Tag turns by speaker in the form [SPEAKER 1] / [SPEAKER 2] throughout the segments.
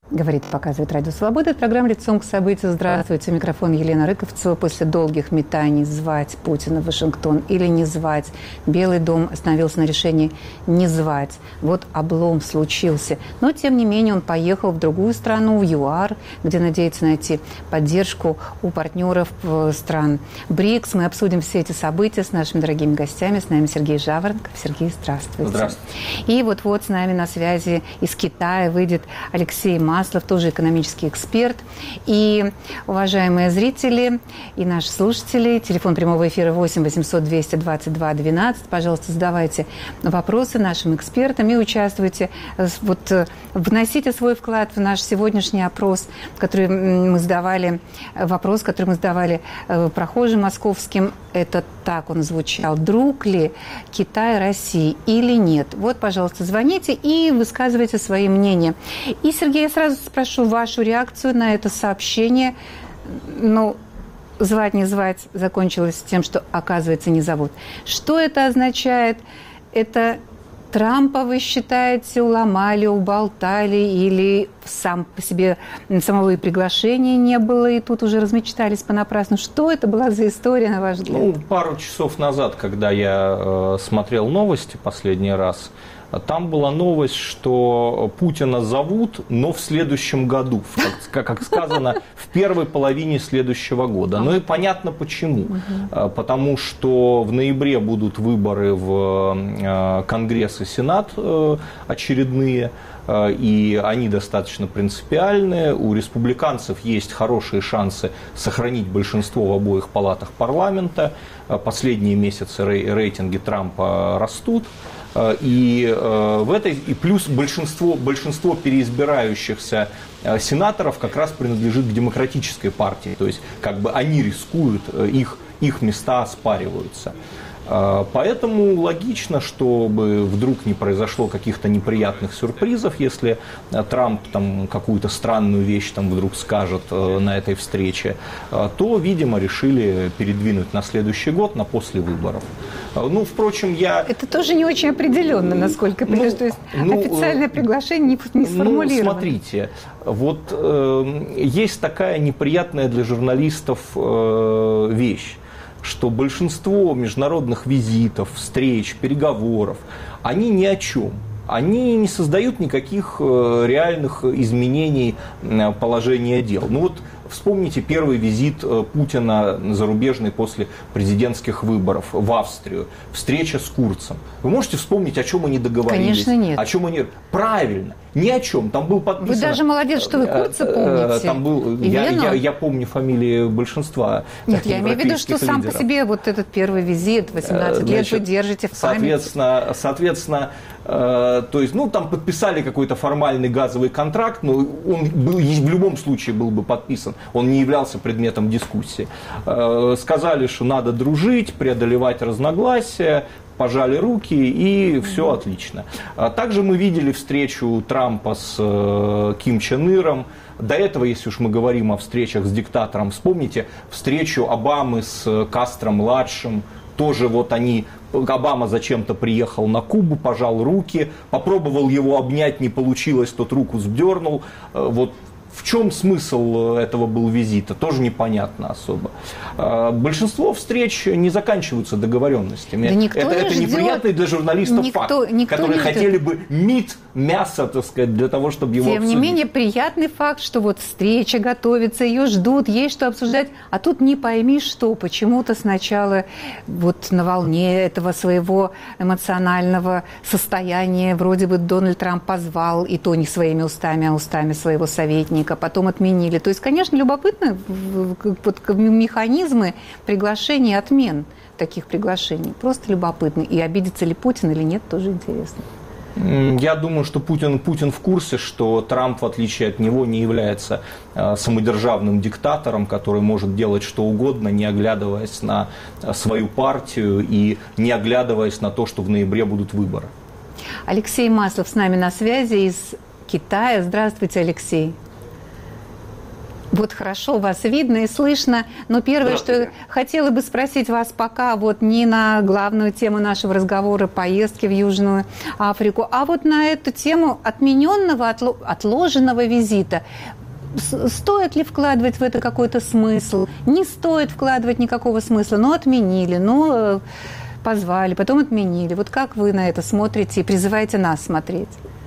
[SPEAKER 1] Говорит, показывает Радио Свобода. Это программа «Лицом к событию». Здравствуйте. Микрофон Елена Рыковцева. После долгих метаний звать Путина в Вашингтон или не звать, Белый дом остановился на решении не звать. Вот облом случился. Но, тем не менее, он поехал в другую страну, в ЮАР, где надеется найти поддержку у партнеров стран БРИКС. Мы обсудим все эти события с нашими дорогими гостями. С нами Сергей Жаворонков. Сергей, здравствуйте.
[SPEAKER 2] Здравствуйте.
[SPEAKER 1] И вот-вот с нами на связи из Китая выйдет Алексей Маслов, тоже экономический эксперт. И, уважаемые зрители и наши слушатели, телефон прямого эфира 8 800 222 12. Пожалуйста, задавайте вопросы нашим экспертам и участвуйте. Вот, вносите свой вклад в наш сегодняшний опрос, который мы сдавали, прохожим московским. Это так он звучал. Друг ли Китай России или нет? Вот, пожалуйста, звоните и высказывайте свои мнения. И, Сергей, я сразу спрошу вашу реакцию на это сообщение. Ну, звать, не звать закончилось тем, что, оказывается, не зовут. Что это означает? Это Трампа, вы считаете, уломали, уболтали, или сам по себе самого и приглашения не было, и тут уже размечтались понапрасну? Что это была за история, на ваш взгляд?
[SPEAKER 2] Ну, пару часов назад, когда я смотрел новости последний раз, там была новость, что Путина зовут, но в следующем году, как сказано, в первой половине следующего года. Ну и понятно почему. Потому что в ноябре будут выборы в Конгресс и Сенат очередные, и они достаточно принципиальные. У республиканцев есть хорошие шансы сохранить большинство в обоих палатах парламента. Последние месяцы рейтинги Трампа растут. И плюс большинство переизбирающихся сенаторов как раз принадлежит к демократической партии. То есть как бы они рискуют, их места оспариваются. Поэтому логично, чтобы вдруг не произошло каких-то неприятных сюрпризов, если Трамп там какую-то странную вещь там вдруг скажет на этой встрече, то, видимо, решили передвинуть на следующий год, на после выборов. Ну, впрочем, это
[SPEAKER 1] тоже не очень определенно, насколько то есть официальное приглашение не сформулировано.
[SPEAKER 2] Ну, смотрите, вот есть такая неприятная для журналистов вещь, что большинство международных визитов, встреч, переговоров, они ни о чем. Они не создают никаких реальных изменений положения дел. Ну вот вспомните первый визит Путина зарубежный после президентских выборов в Австрию. Встреча с Курцем. Вы можете вспомнить, о чем они договорились?
[SPEAKER 1] Конечно, нет.
[SPEAKER 2] О чем они... Правильно. Ни о чем. Там был подписан...
[SPEAKER 1] Вы даже молодец, что вы Курца помните.
[SPEAKER 2] Там был... Я помню фамилии большинства.
[SPEAKER 1] Нет, я имею в виду, что сам по себе вот этот первый визит, 18 лет вы держите в памяти.
[SPEAKER 2] Соответственно, то есть, там подписали какой-то формальный газовый контракт, но он в любом случае был бы подписан. Он не являлся предметом дискуссии. Сказали, что надо дружить, преодолевать разногласия, пожали руки, и все отлично. Также мы видели встречу Трампа с Ким Чен Иром. До этого, если уж мы говорим о встречах с диктатором, вспомните встречу Обамы с Кастро-младшим. Тоже Обама зачем-то приехал на Кубу, пожал руки, попробовал его обнять, не получилось, тот руку сдернул. Вот в чем смысл этого был визита, тоже непонятно особо. Большинство встреч не заканчиваются договоренностями.
[SPEAKER 1] Да
[SPEAKER 2] это неприятный для журналистов факт, которые хотели бы мясо, так сказать, для того, чтобы его обсудить.
[SPEAKER 1] Тем не менее, приятный факт, что вот встреча готовится, ее ждут, есть что обсуждать, а тут не пойми что, почему-то сначала вот на волне этого своего эмоционального состояния вроде бы Дональд Трамп позвал, и то не своими устами, а устами своего советника, потом отменили. То есть, конечно, любопытно механизмы приглашений и отмен таких приглашений. Просто любопытно. И обидится ли Путин или нет, тоже интересно.
[SPEAKER 2] Я думаю, что Путин в курсе, что Трамп, в отличие от него, не является самодержавным диктатором, который может делать что угодно, не оглядываясь на свою партию и не оглядываясь на то, что в ноябре будут выборы.
[SPEAKER 1] Алексей Маслов с нами на связи из Китая. Здравствуйте, Алексей. Вот хорошо, вас видно и слышно, но первое, что хотела бы спросить вас пока вот не на главную тему нашего разговора, поездки в Южную Африку, а вот на эту тему отмененного, отложенного визита. Стоит ли вкладывать в это какой-то смысл? Не стоит вкладывать никакого смысла, но отменили, но позвали, потом отменили. Вот как вы на это смотрите и призываете нас смотреть?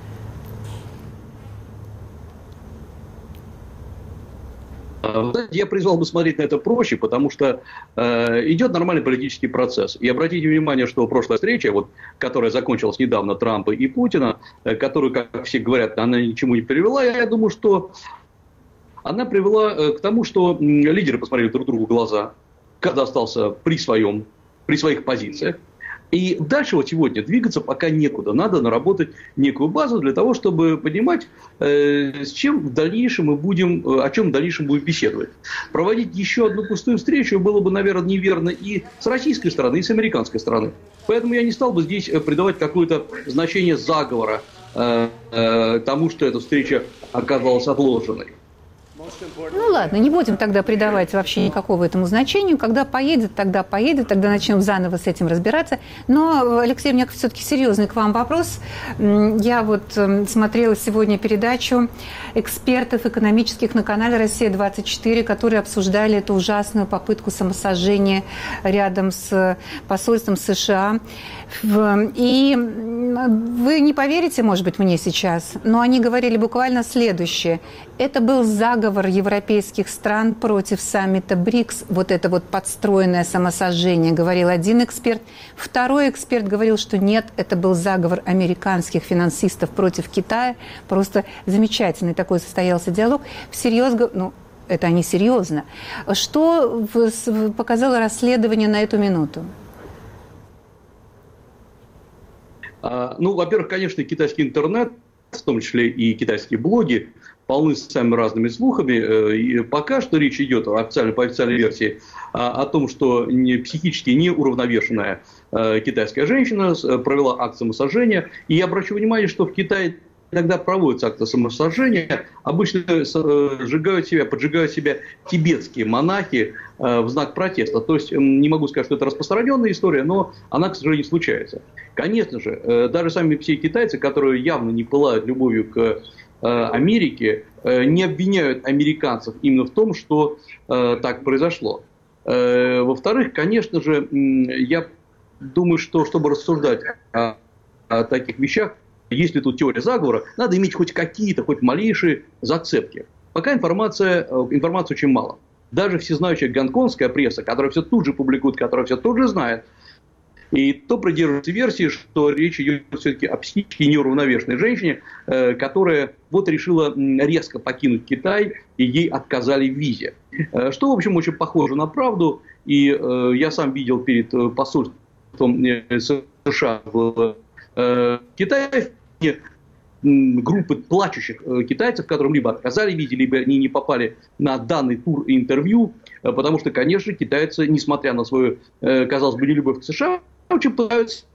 [SPEAKER 3] Я призвал бы смотреть на это проще, потому что идет нормальный политический процесс. И обратите внимание, что прошлая встреча, вот, которая закончилась недавно Трампа и Путина, которую, как все говорят, она ни к чему не привела, я думаю, что она привела к тому, что лидеры посмотрели друг другу в глаза, каждый остался при своих позициях. И дальше вот сегодня двигаться пока некуда. Надо наработать некую базу для того, чтобы понимать, с чем в дальнейшем мы будем, о чем в дальнейшем будем беседовать. Проводить еще одну пустую встречу было бы, наверное, неверно и с российской стороны, и с американской стороны. Поэтому я не стал бы здесь придавать какое-то значение заговора тому, что эта встреча оказалась отложенной.
[SPEAKER 1] Ну ладно, не будем тогда придавать вообще никакого этому значению. Когда поедет, тогда начнем заново с этим разбираться. Но, Алексей, у меня все-таки серьезный к вам вопрос. Я вот смотрела сегодня передачу экспертов экономических на канале «Россия-24», которые обсуждали эту ужасную попытку самосожжения рядом с посольством США. И вы не поверите, может быть, мне сейчас, но они говорили буквально следующее. Это был заговор европейских стран против саммита БРИКС. Вот это вот подстроенное самосожжение, говорил один эксперт. Второй эксперт говорил, что нет, это был заговор американских финансистов против Китая. Просто замечательный такой состоялся диалог. Всерьез, ну, это они серьезно. Что показало расследование на эту минуту?
[SPEAKER 3] Ну, во-первых, конечно, китайский интернет, в том числе и китайские блоги, полны самыми разными слухами. И пока что речь идет по официальной версии о том, что психически неуравновешенная китайская женщина провела акт самосожжения. И я обращу внимание, что в Китае иногда проводятся акты самосожжения, обычно поджигают себя тибетские монахи в знак протеста. То есть, не могу сказать, что это распространенная история, но она, к сожалению, случается. Конечно же, даже сами все китайцы, которые явно не пылают любовью к Америке, не обвиняют американцев именно в том, что так произошло. Во-вторых, конечно же, я думаю, что чтобы рассуждать о таких вещах, если тут теория заговора, надо иметь хоть какие-то, хоть малейшие зацепки. Пока информации очень мало. Даже всезнающая гонконгская пресса, которая все тут же публикует, которая все тут же знает, и то придерживается версии, что речь идет все-таки о психически неуравновешенной женщине, которая вот решила резко покинуть Китай, и ей отказали в визе. Что, в общем, очень похоже на правду. И я сам видел перед посольством США в Китае группы плачущих китайцев, которым либо отказали в визе, либо они не попали на данный тур интервью, потому что, конечно, китайцы, несмотря на свою, казалось бы, нелюбовь к США, очень пытаются.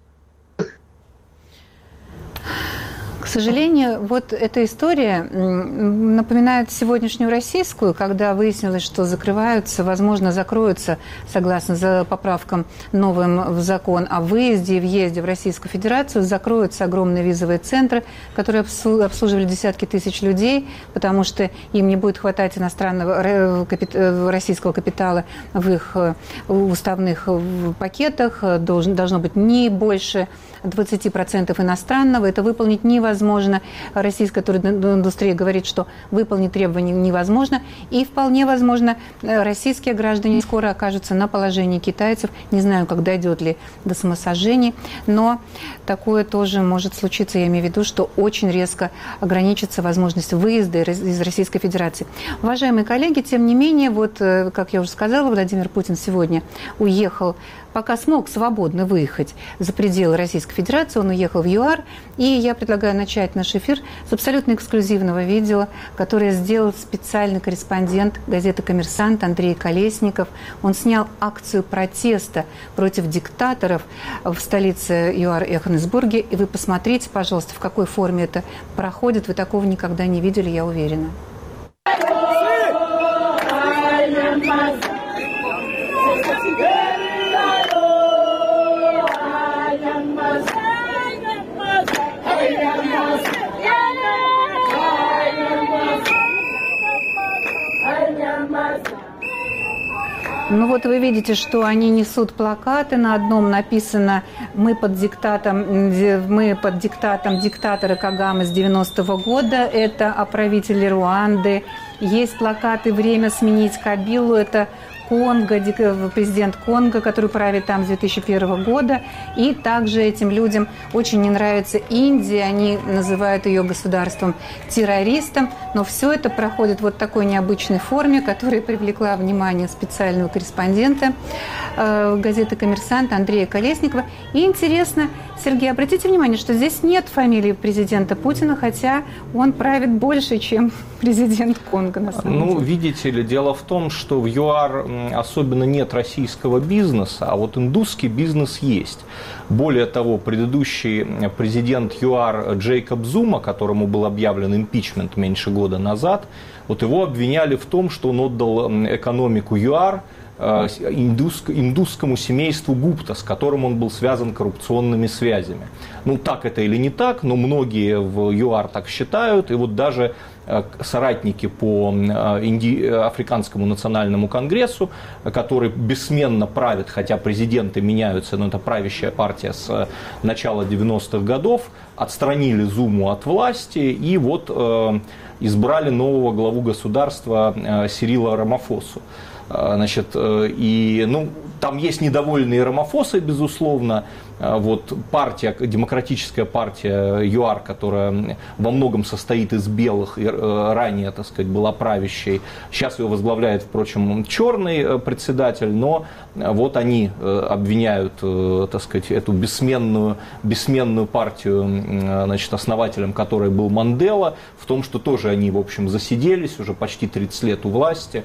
[SPEAKER 1] К сожалению, вот эта история напоминает сегодняшнюю российскую, когда выяснилось, что закрываются, возможно, закроются, согласно за поправкам новым в закон о выезде и въезде в Российскую Федерацию, закроются огромные визовые центры, которые обслуживали десятки тысяч людей, потому что им не будет хватать иностранного российского капитала в их уставных пакетах, должно быть не больше 20% иностранного, это выполнить невозможно. Российская туриндустрия говорит, что выполнить требования невозможно, и вполне возможно российские граждане скоро окажутся на положении китайцев. Не знаю, как дойдет ли до самосожжений, но такое тоже может случиться. Я имею в виду, что очень резко ограничится возможность выезда из Российской Федерации. Уважаемые коллеги, тем не менее, вот, как я уже сказала, Владимир Путин сегодня уехал, пока смог свободно выехать за пределы Российской Федерации, он уехал в ЮАР, и я предлагаю начать наш эфир с абсолютно эксклюзивного видео, которое сделал специальный корреспондент газеты «Коммерсант» Андрей Колесников. Он снял акцию протеста против диктаторов в столице ЮАР Йоханнесбурге, и вы посмотрите, пожалуйста, в какой форме это проходит. Вы такого никогда не видели, я уверена. Ну вот вы видите, что они несут плакаты. На одном написано мы под диктатом диктатора Кагаме с 90-го года. Это о правителе Руанды. Есть плакаты «Время сменить Кабилу». Это Конго, президент Конго, который правит там с 2001 года. И также этим людям очень не нравится Индия. Они называют ее государством-террористом. Но все это проходит вот в такой необычной форме, которая привлекла внимание специального корреспондента газеты «Коммерсант» Андрея Колесникова. И интересно, Сергей, обратите внимание, что здесь нет фамилии президента Путина, хотя он правит больше, чем президент Конго, на самом деле.
[SPEAKER 2] Ну, видите ли, дело в том, что в ЮАР особенно нет российского бизнеса, а вот индусский бизнес есть. Более того, предыдущий президент ЮАР Джейкоб Зума, которому был объявлен импичмент меньше года назад, вот его обвиняли в том, что он отдал экономику ЮАР индусскому семейству Гупта, с которым он был связан коррупционными связями. Ну, так это или не так, но многие в ЮАР так считают, и вот даже соратники по Африканскому национальному конгрессу, который бессменно правит, хотя президенты меняются, но это правящая партия с начала 90-х годов, отстранили Зуму от власти и вот избрали нового главу государства Сирила Рамафосу. Значит, и, ну, там есть недовольные Рамафосой, безусловно. Вот партия, демократическая партия ЮАР, которая во многом состоит из белых и ранее, так сказать, была правящей. Сейчас ее возглавляет, впрочем, черный председатель, но вот они обвиняют, так сказать, эту бессменную партию, значит, основателем которой был Мандела, в том, что тоже они, в общем, засиделись уже почти 30 лет у власти,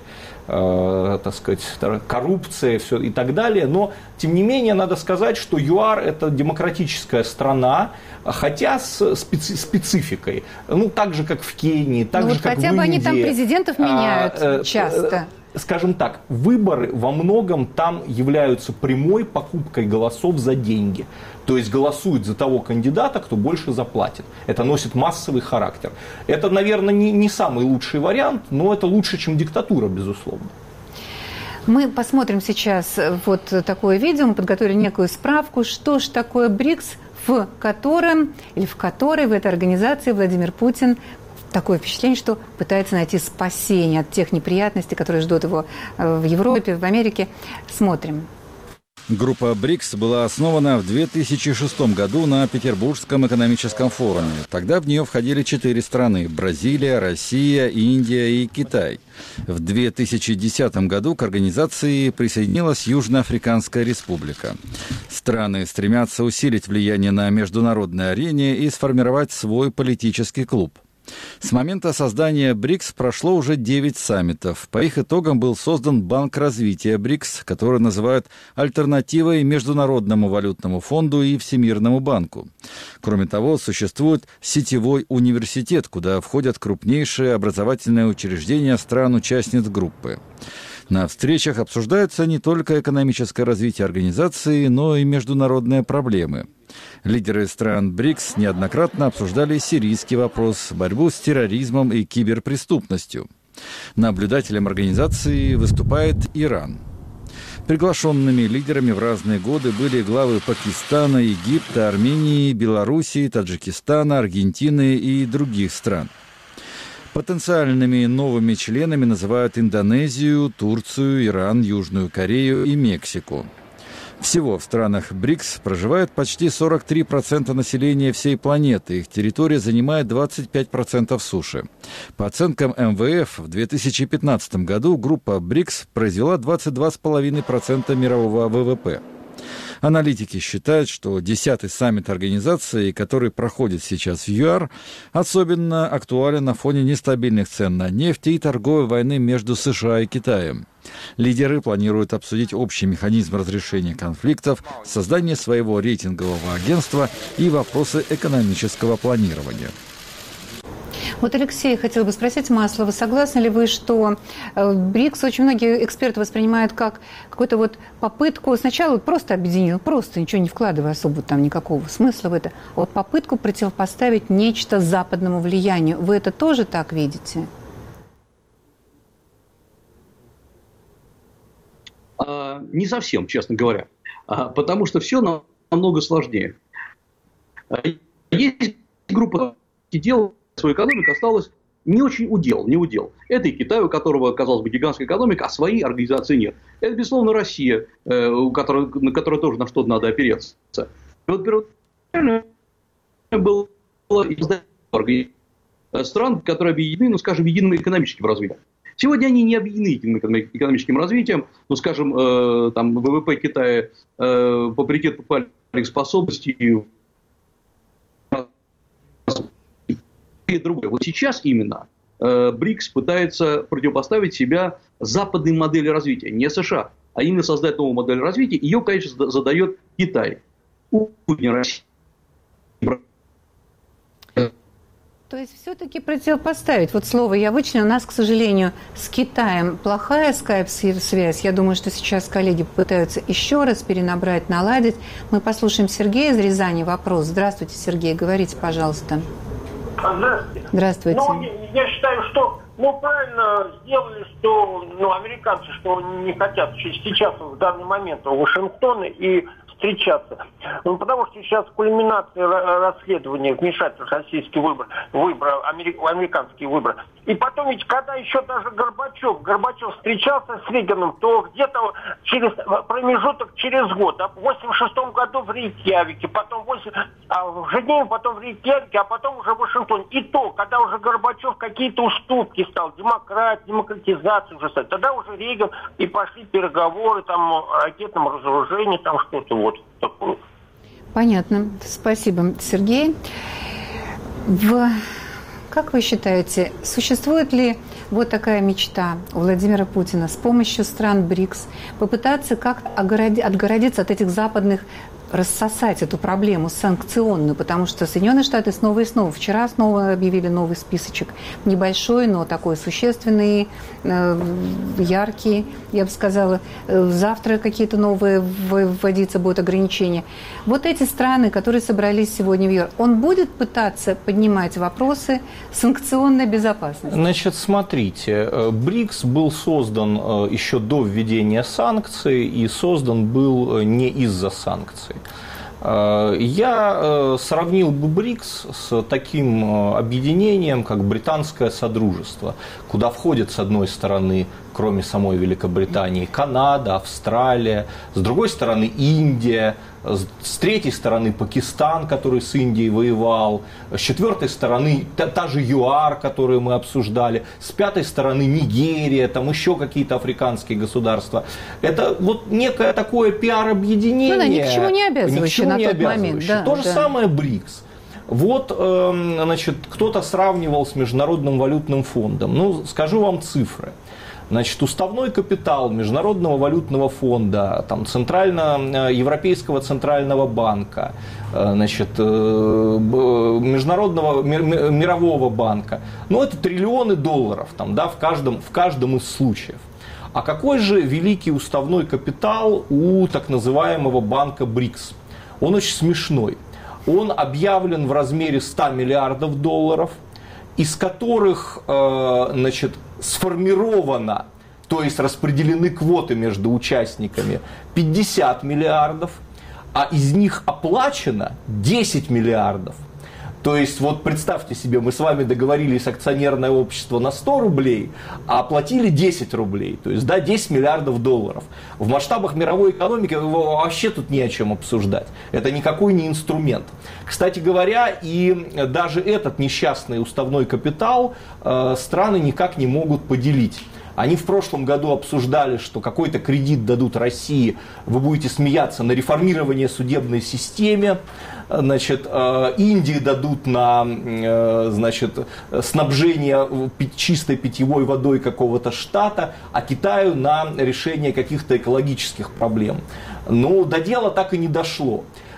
[SPEAKER 2] так сказать, коррупция все и так далее. Но, тем не менее, надо сказать, что ЮАР – это демократическая страна, хотя с спецификой. Ну, так же, как в Кении, так же, как в Индии.
[SPEAKER 1] Хотя бы они там президентов меняют часто.
[SPEAKER 2] Скажем так, выборы во многом там являются прямой покупкой голосов за деньги. То есть голосуют за того кандидата, кто больше заплатит. Это носит массовый характер. Это, наверное, не самый лучший вариант, но это лучше, чем диктатура, безусловно.
[SPEAKER 1] Мы посмотрим сейчас вот такое видео, мы подготовили некую справку, что же такое БРИКС, в которой в этой организации Владимир Путин, такое впечатление, что пытается найти спасение от тех неприятностей, которые ждут его в Европе, в Америке. Смотрим.
[SPEAKER 4] Группа БРИКС была основана в 2006 году на Петербургском экономическом форуме. Тогда в нее входили 4 страны – Бразилия, Россия, Индия и Китай. В 2010 году к организации присоединилась Южноафриканская республика. Страны стремятся усилить влияние на международной арене и сформировать свой политический клуб. С момента создания БРИКС прошло уже 9 саммитов. По их итогам был создан Банк развития БРИКС, который называют альтернативой Международному валютному фонду и Всемирному банку. Кроме того, существует сетевой университет, куда входят крупнейшие образовательные учреждения стран-участниц группы. На встречах обсуждаются не только экономическое развитие организации, но и международные проблемы. Лидеры стран БРИКС неоднократно обсуждали сирийский вопрос, борьбу с терроризмом и киберпреступностью. Наблюдателем организации выступает Иран. Приглашенными лидерами в разные годы были главы Пакистана, Египта, Армении, Белоруссии, Таджикистана, Аргентины и других стран. Потенциальными новыми членами называют Индонезию, Турцию, Иран, Южную Корею и Мексику. Всего в странах БРИКС проживает почти 43% населения всей планеты. Их территория занимает 25% суши. По оценкам МВФ, в 2015 году группа БРИКС произвела 22,5% мирового ВВП. Аналитики считают, что 10-й саммит организации, который проходит сейчас в ЮАР, особенно актуален на фоне нестабильных цен на нефть и торговой войны между США и Китаем. Лидеры планируют обсудить общий механизм разрешения конфликтов, создание своего рейтингового агентства и вопросы экономического планирования.
[SPEAKER 1] Вот, Алексей, хотела бы спросить Маслова, согласны ли вы, что БРИКС очень многие эксперты воспринимают как какую-то вот попытку сначала просто объединить, просто ничего не вкладывая особо там никакого смысла в это, а вот попытку противопоставить нечто западному влиянию. Вы это тоже так видите?
[SPEAKER 3] Не совсем, честно говоря. Потому что все намного сложнее. Есть группа, которые делают свою экономику, осталось не очень не удел. Это и Китай, у которого, казалось бы, гигантская экономика, а своей организации нет. Это, безусловно, Россия, на которой тоже на что-то надо опереться. И вот первоначально было стран, которые объединены, ну, скажем, единым экономическим развитием. Сегодня они не объединены единым экономическим развитием. Ну, скажем, там ВВП Китая по паритету покупательных способностей и другое. Вот сейчас именно БРИКС пытается противопоставить себя западной модели развития, не США, а именно создать новую модель развития. Ее, конечно, задает Китай. Не Россия.
[SPEAKER 1] То есть все-таки противопоставить. Вот слово я вычленила. У нас, к сожалению, с Китаем плохая скайп-связь. Я думаю, что сейчас коллеги пытаются еще раз перенабрать, наладить. Мы послушаем Сергея из Рязани. Вопрос. Здравствуйте, Сергей. Говорите, пожалуйста.
[SPEAKER 5] Здравствуйте.
[SPEAKER 1] Здравствуйте.
[SPEAKER 5] Ну, я считаю, что правильно сделали, что американцы, что не хотят сейчас, в данный момент, в Вашингтон и встречаться. Ну, потому что сейчас кульминация расследования, вмешательства в российский выбор, американский выбор. И потом ведь, когда еще даже Горбачев встречался с Рейганом, то где-то промежуток через год, в 86-м году в Рейкьявике, потом в Женеве, потом в Рейкьявике, а потом уже в Вашингтоне. И то, когда уже Горбачев какие-то уступки стал, демократизацию уже стал, тогда уже Рейган и пошли переговоры там о ракетном разоружении, там что-то вот такое.
[SPEAKER 1] Понятно. Спасибо, Сергей. Как вы считаете, существует ли вот такая мечта у Владимира Путина с помощью стран БРИКС попытаться как-то отгородиться от этих западных, рассосать эту проблему санкционную, потому что Соединенные Штаты снова и снова, вчера снова объявили новый списочек, небольшой, но такой существенный, яркий, я бы сказала, завтра какие-то новые вводиться будут ограничения. Вот эти страны, которые собрались сегодня в Йорк, он будет пытаться поднимать вопросы санкционной безопасности?
[SPEAKER 2] Значит, смотрите, БРИКС был создан еще до введения санкций и создан был не из-за санкций. Я сравнил бы БРИКС с таким объединением, как Британское Содружество, куда входят, с одной стороны, кроме самой Великобритании, Канада, Австралия, с другой стороны, Индия, с третьей стороны Пакистан, который с Индией воевал, с четвертой стороны та же ЮАР, которую мы обсуждали, с пятой стороны Нигерия, там еще какие-то африканские государства. Это вот некое такое пиар-объединение.
[SPEAKER 1] Ну да, ни к чему не обязывающее на тот момент. Да,
[SPEAKER 2] то же самое БРИКС. Вот, значит, кто-то сравнивал с Международным валютным фондом. Ну, скажу вам цифры. Значит, уставной капитал Международного валютного фонда, там, Европейского центрального банка, значит, мирового банка, ну, это триллионы долларов там, да, в каждом из случаев. А какой же великий уставной капитал у так называемого банка БРИКС? Он очень смешной. Он объявлен в размере 100 миллиардов долларов, из которых, значит, сформировано, то есть распределены квоты между участниками 50 миллиардов, а из них оплачено 10 миллиардов. То есть, вот представьте себе, мы с вами договорились акционерное общество на 100 рублей, а оплатили 10 рублей. То есть, да, 10 миллиардов долларов. В масштабах мировой экономики вообще тут не о чем обсуждать. Это никакой не инструмент. Кстати говоря, и даже этот несчастный уставной капитал страны никак не могут поделить. Они в прошлом году обсуждали, что какой-то кредит дадут России, вы будете смеяться, на реформирование судебной системы. Значит, Индии дадут на, значит, снабжение чистой питьевой водой какого-то штата, а Китаю на решение каких-то экологических проблем. Но до дела так и не дошло.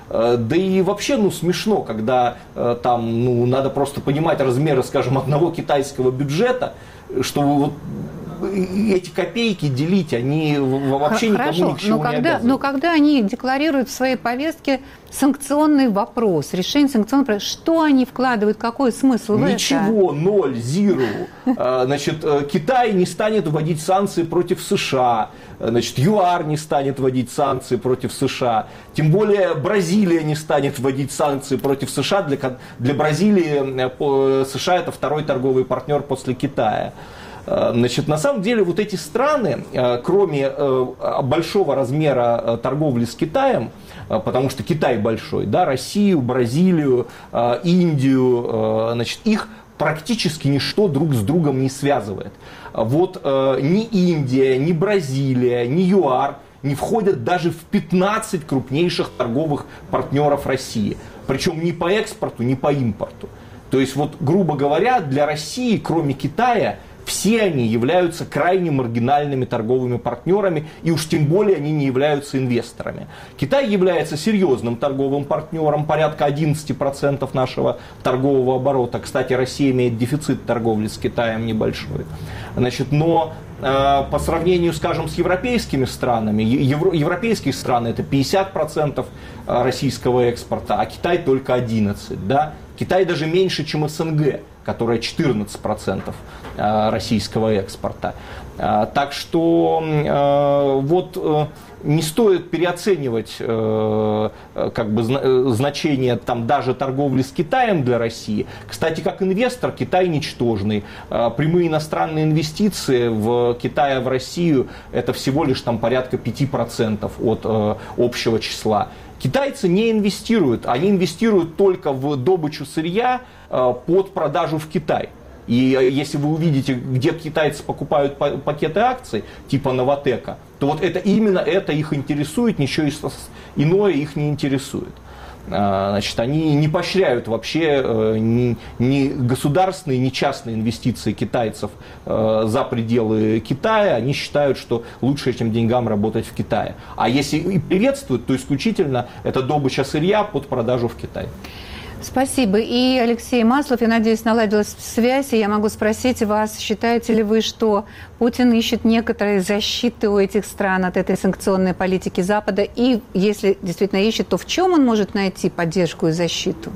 [SPEAKER 2] Да и вообще, смешно, когда там, надо просто понимать размеры, скажем, одного китайского бюджета, что вот эти копейки делить, они вообще никому ни к чему не обязаны.
[SPEAKER 1] Но когда они декларируют в своей повестке санкционный вопрос, решение санкционного вопроса, что они вкладывают, какой смысл в это?
[SPEAKER 2] Ничего, ноль, зиро. Значит, Китай не станет вводить санкции против США, значит, ЮАР не станет вводить санкции против США, тем более Бразилия не станет вводить санкции против США. Для Бразилии США это второй торговый партнер после Китая. Значит, на самом деле вот эти страны, кроме большого размера торговли с Китаем, потому что Китай большой, да, Россию, Бразилию, Индию, значит, их практически ничто друг с другом не связывает. Вот ни Индия, ни Бразилия, ни ЮАР не входят даже в 15 крупнейших торговых партнеров России. Причем ни по экспорту, ни по импорту. То есть, вот, грубо говоря, для России, кроме Китая, все они являются крайне маргинальными торговыми партнерами, и уж тем более они не являются инвесторами. Китай является серьезным торговым партнером, порядка 11% нашего торгового оборота. Кстати, Россия имеет дефицит торговли с Китаем небольшой. Значит, но по сравнению, скажем, с европейскими странами, европейские страны это 50% российского экспорта, а Китай только 11%. Да? Китай даже меньше, чем СНГ, которая 14% российского экспорта. Так что вот не стоит переоценивать значение там, даже торговли с Китаем для России. Кстати, как инвестор Китай ничтожный. Прямые иностранные инвестиции в Китае в Россию это всего лишь там, порядка 5% от общего числа. Китайцы не инвестируют, они инвестируют только в добычу сырья под продажу в Китай. И если вы увидите, где китайцы покупают пакеты акций, типа Новотека, то вот именно это их интересует, ничего иное их не интересует. Значит, они не поощряют вообще ни государственные, ни частные инвестиции китайцев за пределы Китая. Они считают, что лучше этим деньгам работать в Китае. А если и приветствуют, то исключительно это добыча сырья под продажу в Китай.
[SPEAKER 1] Спасибо. И Алексей Маслов, я надеюсь, наладилась связь, и я могу спросить вас, считаете ли вы, что Путин ищет некоторые защиты у этих стран от этой санкционной политики Запада, и если действительно ищет, то в чем он может найти поддержку и защиту?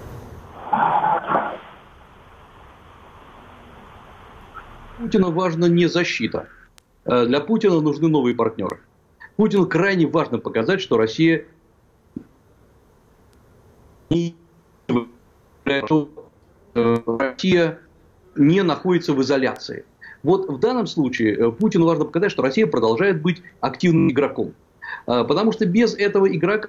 [SPEAKER 3] Путину важна не защита. Для Путина нужны новые партнеры. Путину крайне важно показать, что Россия не находится в изоляции. Вот в данном случае Путину важно показать, что Россия продолжает быть активным игроком. Потому что без этого игрока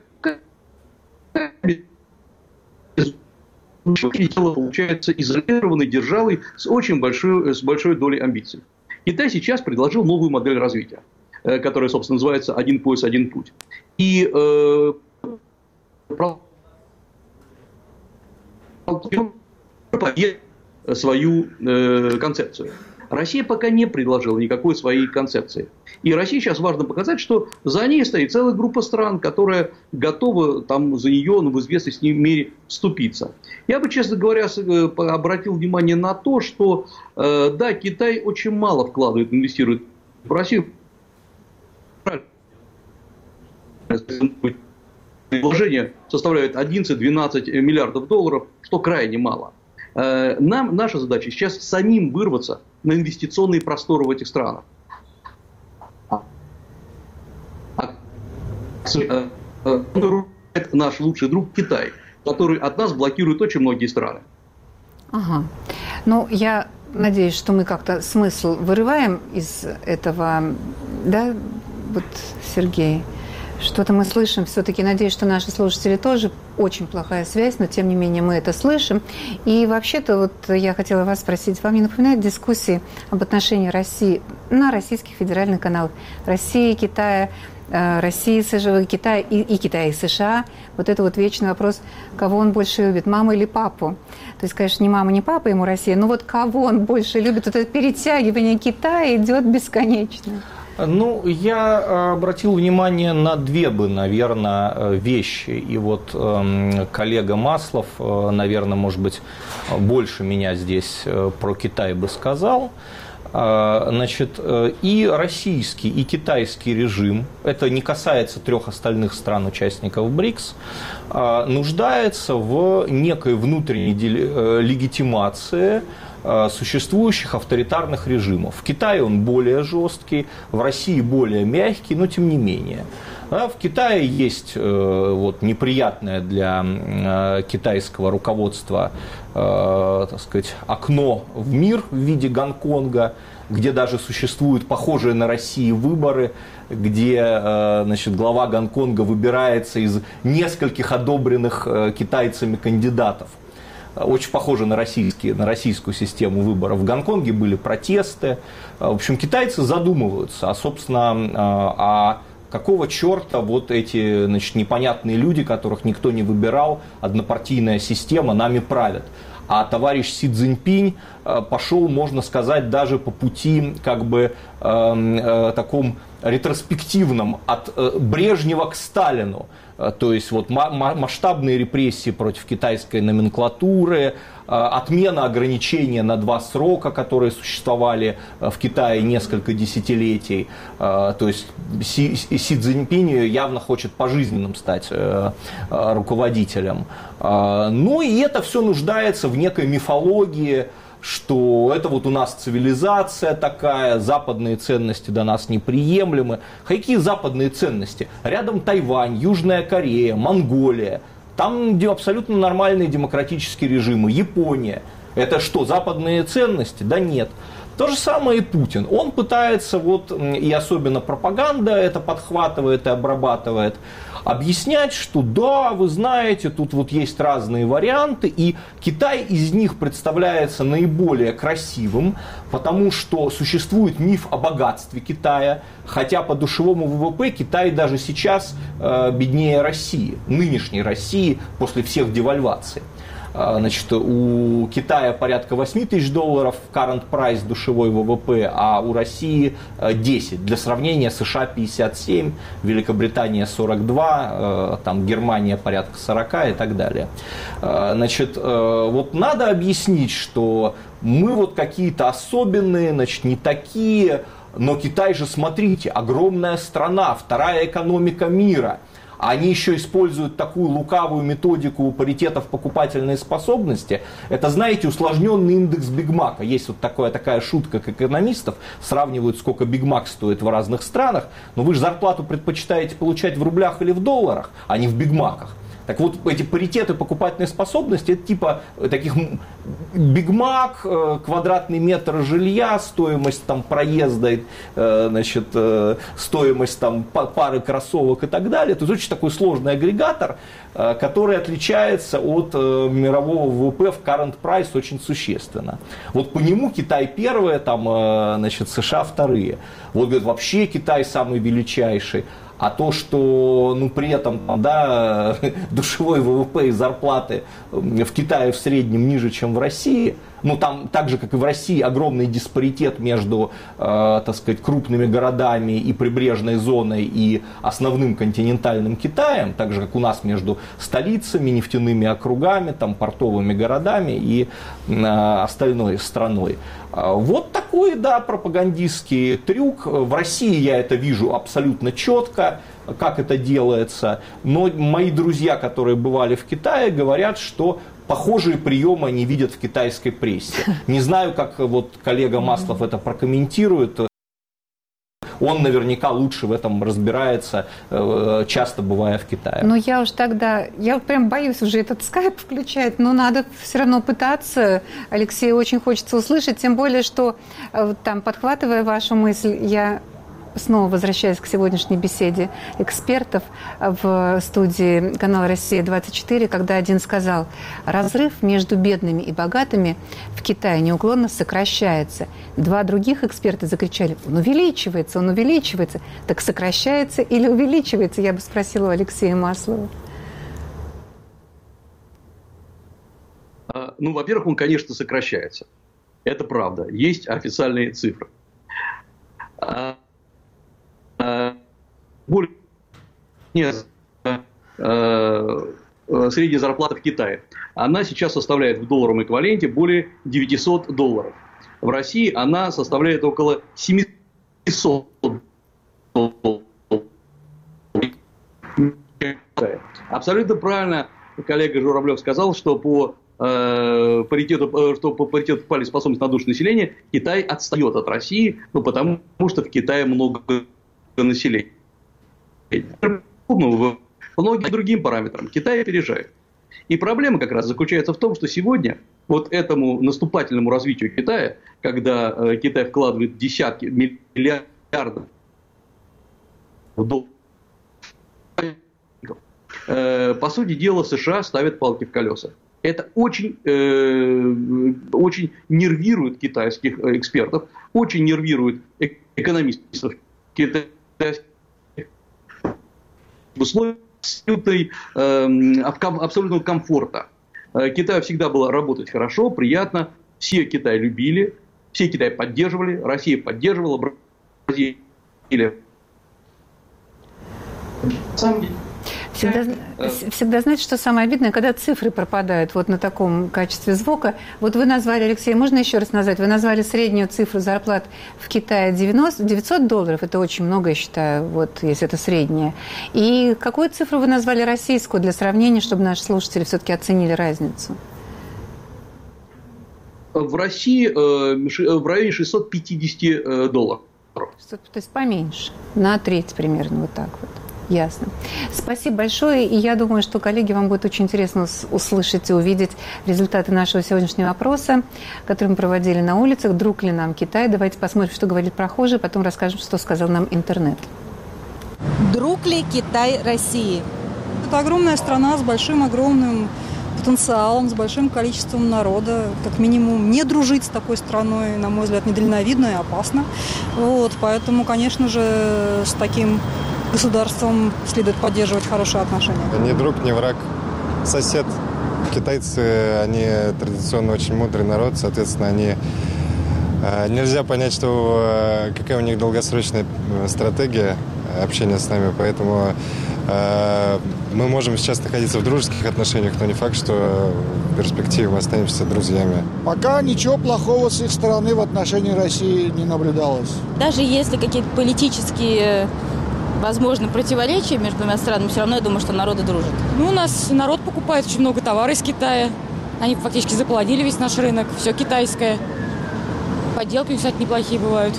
[SPEAKER 3] получается изолированной державой с очень большой долей амбиций. Китай сейчас предложил новую модель развития, которая, собственно, называется «Один пояс, один путь». И свою концепцию. Россия пока не предложила никакой своей концепции. И России сейчас важно показать, что за ней стоит целая группа стран, которая готова там, за нее в известной мере вступиться. Я бы, честно говоря, обратил внимание на то, что да, Китай очень мало вкладывает, инвестирует в Россию. Вложения составляют 11-12 миллиардов долларов, что крайне мало. Наша задача сейчас самим вырваться на инвестиционные просторы в этих странах. Наш лучший друг Китай, который от нас блокирует очень многие страны.
[SPEAKER 1] Ага. Ну, я надеюсь, что мы как-то смысл вырываем из этого, да, вот, Сергей? Что-то мы слышим, все-таки надеюсь, что наши слушатели тоже. Очень плохая связь, но тем не менее мы это слышим. И вообще-то вот я хотела вас спросить, вам не напоминает дискуссии об отношении России на российских федеральных каналах? России, Китая, России, США, Китая и Китая и США. Вот это вот вечный вопрос, кого он больше любит, маму или папу? То есть, конечно, ни мама, ни папа ему Россия, но вот кого он больше любит? Вот это перетягивание Китая идет бесконечно.
[SPEAKER 2] Ну, я обратил внимание на две бы, наверное, вещи. И вот коллега Маслов, наверное, может быть, больше меня здесь про Китай бы сказал. Значит, и российский, и китайский режим, это не касается трех остальных стран-участников БРИКС, нуждается в некой внутренней легитимации существующих авторитарных режимов. В Китае он более жесткий, в России более мягкий, но тем не менее. В Китае есть вот, неприятное для китайского руководства, так сказать, окно в мир в виде Гонконга, где даже существуют похожие на России выборы, где, значит, глава Гонконга выбирается из нескольких одобренных китайцами кандидатов. Очень похоже на российскую систему выборов. В Гонконге были протесты. В общем, китайцы задумываются, собственно, какого черта вот эти, значит, непонятные люди, которых никто не выбирал, однопартийная система, нами правят. А товарищ Си Цзиньпинь пошел, можно сказать, даже по пути как бы таком ретроспективном от Брежнева к Сталину. То есть вот масштабные репрессии против китайской номенклатуры, отмена ограничения на 2 срока, которые существовали в Китае несколько десятилетий. То есть Си Цзиньпинь явно хочет пожизненным стать руководителем. Ну и это все нуждается в некой мифологии, что это вот у нас цивилизация такая, западные ценности до нас неприемлемы. Какие западные ценности? Рядом Тайвань, Южная Корея, Монголия. Там абсолютно нормальные демократические режимы. Япония. Это что, западные ценности? Да нет. То же самое и Путин. Он пытается, вот, и особенно пропаганда это подхватывает и обрабатывает, объяснять, что да, вы знаете, тут вот есть разные варианты, и Китай из них представляется наиболее красивым, потому что существует миф о богатстве Китая, хотя по душевому ВВП Китай даже сейчас беднее России, нынешней России после всех девальваций. Значит, у Китая порядка $8 тысяч, current price душевой ВВП, а у России 10. Для сравнения, США 57, Великобритания 42, там Германия порядка 40 и так далее. Значит, вот надо объяснить, что мы вот какие-то особенные, значит, не такие, но Китай же, смотрите, огромная страна, вторая экономика мира. Они еще используют такую лукавую методику паритетов покупательной способности. Это, знаете, усложненный индекс Биг Мака. Есть вот такая шутка к экономистов. Сравнивают, сколько Биг Мак стоит в разных странах. Но вы же зарплату предпочитаете получать в рублях или в долларах, а не в Биг Маках. Так вот, эти паритеты покупательной способности, это типа таких Биг Мак, квадратный метр жилья, стоимость там проезда, значит, стоимость там пары кроссовок и так далее. То есть очень такой сложный агрегатор, который отличается от мирового ВВП в current price очень существенно. Вот по нему Китай первые, там, значит, США вторые. Вот, говорят, вообще Китай самый величайший. А то, что, ну, при этом, да, душевой ВВП и зарплаты в Китае в среднем ниже, чем в России, ну, там, так же, как и в России, огромный диспаритет между, так сказать, крупными городами и прибрежной зоной и основным континентальным Китаем, так же, как у нас между столицами, нефтяными округами, там, портовыми городами и остальной страной. Вот такой, да, пропагандистский трюк. В России я это вижу абсолютно четко, как это делается. Но мои друзья, которые бывали в Китае, говорят, что похожие приемы они видят в китайской прессе. Не знаю, как вот коллега Маслов это прокомментирует. Он наверняка лучше в этом разбирается, часто бывая в Китае.
[SPEAKER 1] Но я прям боюсь уже этот скайп включать, но надо все равно пытаться. Алексей, очень хочется услышать, тем более, что там, подхватывая вашу мысль, я снова возвращаясь к сегодняшней беседе экспертов в студии канала «Россия-24», когда один сказал, разрыв между бедными и богатыми в Китае неуклонно сокращается. Два других эксперта закричали, он увеличивается, он увеличивается. Так сокращается или увеличивается, я бы спросила у Алексея Маслова.
[SPEAKER 3] Ну, во-первых, он, конечно, сокращается. Это правда. Есть официальные цифры. более средняя зарплата в Китае. Она сейчас составляет в долларовом эквиваленте более $900. В России она составляет около 700 долларов. Абсолютно правильно коллега Журавлев сказал, что по паритету платежеспособности на душу населения Китай отстает от России, потому что в Китае много населения. По многим другим параметрам Китай опережает. И проблема как раз заключается в том, что сегодня вот этому наступательному развитию Китая, когда Китай вкладывает десятки миллиардов долларов, по сути дела, США ставят палки в колеса. Это очень нервирует китайских экспертов, очень нервирует экономистов китайских в условиях абсолютного комфорта. Китаю всегда было работать хорошо, приятно, все Китай любили, все Китай поддерживали, Россия поддерживала, Бразилия.
[SPEAKER 1] Всегда знаете, что самое обидное, когда цифры пропадают вот на таком качестве звука. Вот вы назвали, Алексей, можно еще раз назвать? Вы назвали среднюю цифру зарплат в Китае $900. Это очень много, я считаю, вот, если это средняя. И какую цифру вы назвали российскую для сравнения, чтобы наши слушатели все-таки оценили разницу?
[SPEAKER 3] В России в районе $650. То
[SPEAKER 1] есть поменьше, на треть примерно, вот так вот. Ясно. Спасибо большое. И я думаю, что, коллеги, вам будет очень интересно услышать и увидеть результаты нашего сегодняшнего опроса, который мы проводили на улицах. Друг ли нам Китай? Давайте посмотрим, что говорит прохожие, потом расскажем, что сказал нам интернет.
[SPEAKER 6] Друг ли Китай России?
[SPEAKER 7] Это огромная страна с огромным потенциалом, с большим количеством народа. Как минимум, не дружить с такой страной, на мой взгляд, недальновидно и опасно. Вот, поэтому, конечно же, с таким государством следует поддерживать хорошие отношения.
[SPEAKER 8] Ни друг, ни враг, сосед. Китайцы, они традиционно очень мудрый народ, соответственно, нельзя понять, какая у них долгосрочная стратегия общения с нами, поэтому мы можем сейчас находиться в дружеских отношениях, но не факт, что в перспективе мы останемся друзьями.
[SPEAKER 9] Пока ничего плохого с их стороны в отношении России не наблюдалось.
[SPEAKER 6] Даже если какие-то политические, возможно, противоречия между двумя странами, все равно я думаю, что народы дружат.
[SPEAKER 7] У нас народ покупает очень много товара из Китая. Они фактически заполонили весь наш рынок. Все китайское. Подделки, кстати, неплохие бывают.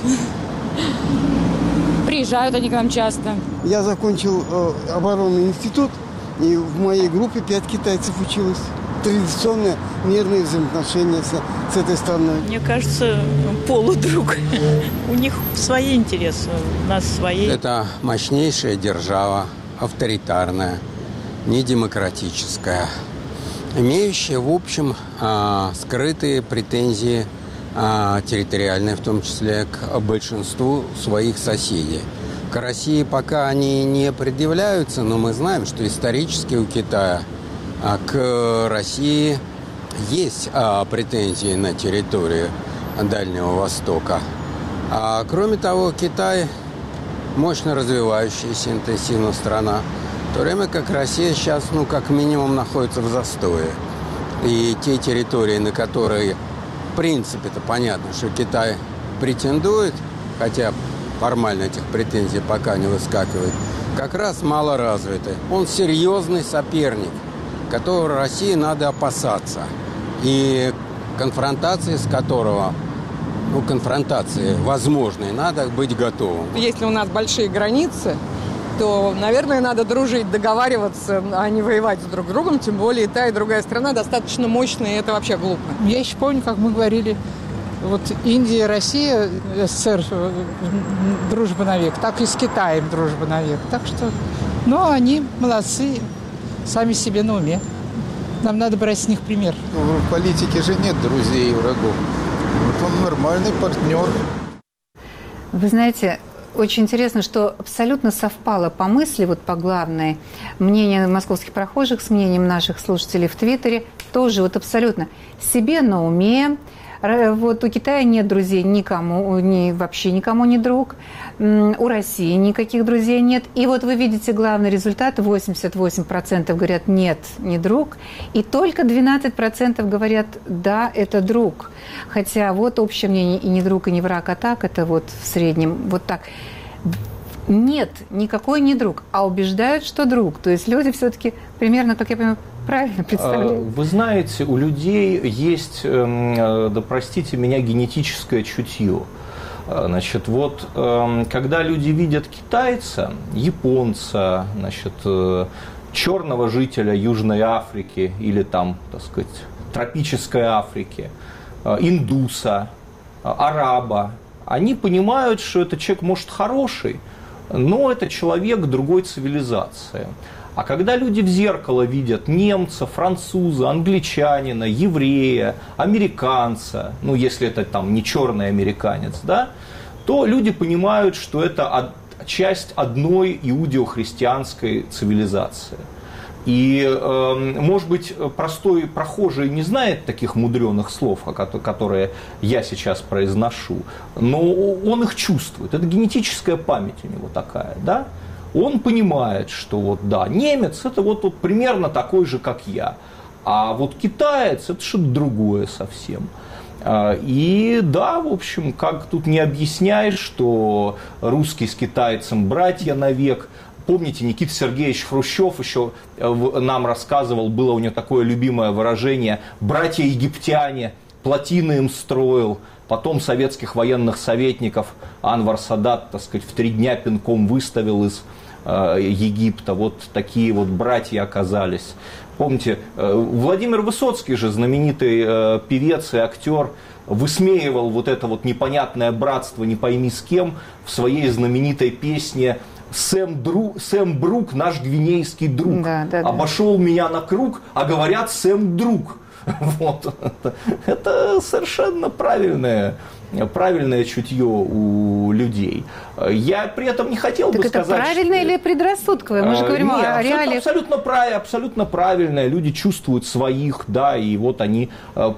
[SPEAKER 7] Приезжают они к нам часто.
[SPEAKER 10] Я закончил оборонный институт, и в моей группе 5 китайцев училось. Традиционные мирные взаимоотношения с этой страной.
[SPEAKER 11] Мне кажется, полудруг. У них свои интересы, у нас свои.
[SPEAKER 12] Это мощнейшая держава, авторитарная, недемократическая, имеющая, в общем, скрытые претензии территориальные, в том числе к большинству своих соседей. К России пока они не предъявляются, но мы знаем, что исторически у Китая к России есть претензии на территорию Дальнего Востока. Кроме того, Китай мощно развивающаяся интенсивная страна, в то время как Россия сейчас, как минимум, находится в застое. И те территории, на которые, в принципе-то понятно, что Китай претендует, хотя формально этих претензий пока не выскакивает, как раз мало развиты. Он серьезный соперник, которого России надо опасаться. И конфронтации с которого, конфронтации возможной, надо быть готовым.
[SPEAKER 13] Если у нас большие границы, то, наверное, надо дружить, договариваться, а не воевать друг с другом. Тем более и та, и другая страна достаточно мощная, и это вообще глупо.
[SPEAKER 14] Я еще помню, как мы говорили, вот Индия, Россия, СССР, дружба навек, так и с Китаем дружба навек. Так что, они молодцы, сами себе на уме. Нам надо брать с них пример.
[SPEAKER 9] В политике же нет друзей и врагов. Вот он нормальный партнер.
[SPEAKER 1] Вы знаете, очень интересно, что абсолютно совпало по мысли, по главной, мнение московских прохожих с мнением наших слушателей в Твиттере. Тоже абсолютно себе на уме, Вот у Китая нет друзей никому, вообще никому не друг. У России никаких друзей нет. И вот вы видите главный результат. 88% говорят «нет, не друг». И только 12% говорят «да, это друг». Хотя вот общее мнение и не друг, и не враг, а так, это вот в среднем вот так. Нет, никакой не друг, а убеждают, что друг. То есть люди все-таки примерно, как я понимаю, правильно представляют.
[SPEAKER 2] Вы знаете, у людей есть, да простите меня, генетическое чутье. Значит, вот когда люди видят китайца, японца, значит, черного жителя Южной Африки или там, так сказать, тропической Африки, индуса, араба, они понимают, что этот человек, может, хороший, но это человек другой цивилизации. А когда люди в зеркало видят немца, француза, англичанина, еврея, американца, ну, если это там не черный американец, да, то люди понимают, что это часть одной иудео-христианской цивилизации. И, может быть, простой прохожий не знает таких мудреных слов, которые я сейчас произношу, но он их чувствует. Это генетическая память у него такая, да? Он понимает, что вот, да, немец это вот примерно такой же, как я, а вот китаец это что-то другое совсем. И да, в общем, как тут не объясняешь, что русский с китайцем братья навек. Помните, Никита Сергеевич Хрущев еще нам рассказывал, было у него такое любимое выражение: братья-египтяне, плотины им строил, потом советских военных советников Анвар Садат, так сказать, в 3 дня пинком выставил из Египта. Вот такие вот братья оказались. Помните, Владимир Высоцкий же, знаменитый певец и актер, высмеивал вот это вот непонятное братство не пойми с кем в своей знаменитой песне «Сэм Брук, наш гвинейский друг, да. Обошел меня на круг, а говорят, Сэм друг». Вот. Это совершенно правильное чутье у людей. Я при этом не хотел бы сказать...
[SPEAKER 1] Так это правильное или предрассудковое? Мы же говорим о реалиях.
[SPEAKER 2] Абсолютно правильное. Люди чувствуют своих, да, и вот они...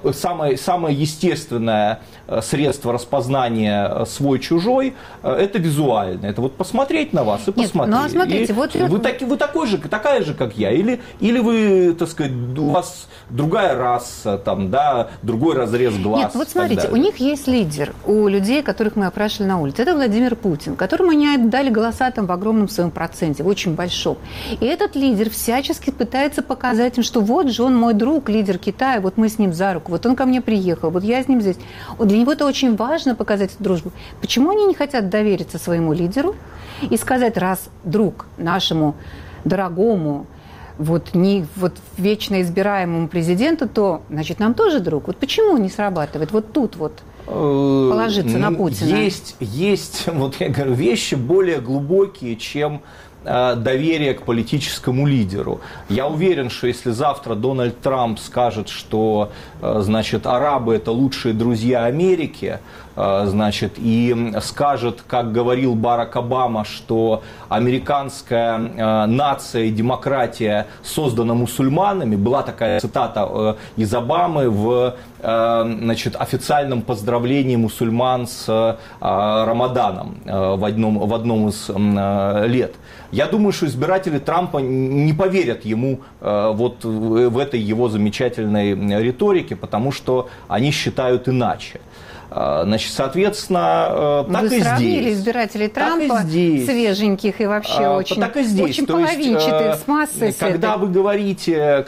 [SPEAKER 2] Самое естественное средство распознания свой-чужой – это визуально. Это вот посмотреть на вас и посмотреть.
[SPEAKER 1] Ну, а смотрите, вот...
[SPEAKER 2] Вы такая же, как я. Или вы, так сказать, у вас другая раса, там, да, другой разрез глаз.
[SPEAKER 1] Нет, вот смотрите, у них есть лидер. У людей, которых мы опрашивали на улице. Это Владимир Путин, которому они отдали голоса там в огромном своем проценте, в очень большом. И этот лидер всячески пытается показать им, что вот же он мой друг, лидер Китая, вот мы с ним за руку, вот он ко мне приехал, вот я с ним здесь. Вот для него это очень важно показать эту дружбу. Почему они не хотят довериться своему лидеру и сказать, раз друг нашему дорогому, вот вечно избираемому президенту, то, значит, нам тоже друг. Вот почему не срабатывает? Вот тут вот положиться на Путина.
[SPEAKER 2] Есть, вот я говорю, вещи более глубокие, чем доверие к политическому лидеру. Я уверен, что если завтра Дональд Трамп скажет, что, значит, арабы – это лучшие друзья Америки, значит, и скажет, как говорил Барак Обама, что американская нация и демократия создана мусульманами, была такая цитата из Обамы в, значит, официальном поздравлении мусульман с Рамаданом в одном из лет. Я думаю, что избиратели Трампа не поверят ему вот в этой его замечательной риторике, потому что они считают иначе. Значит, соответственно, так и здесь. Вы
[SPEAKER 1] сравнили избирателей Трампа свеженьких и вообще очень половинчатых, с массой.
[SPEAKER 2] Когда вы говорите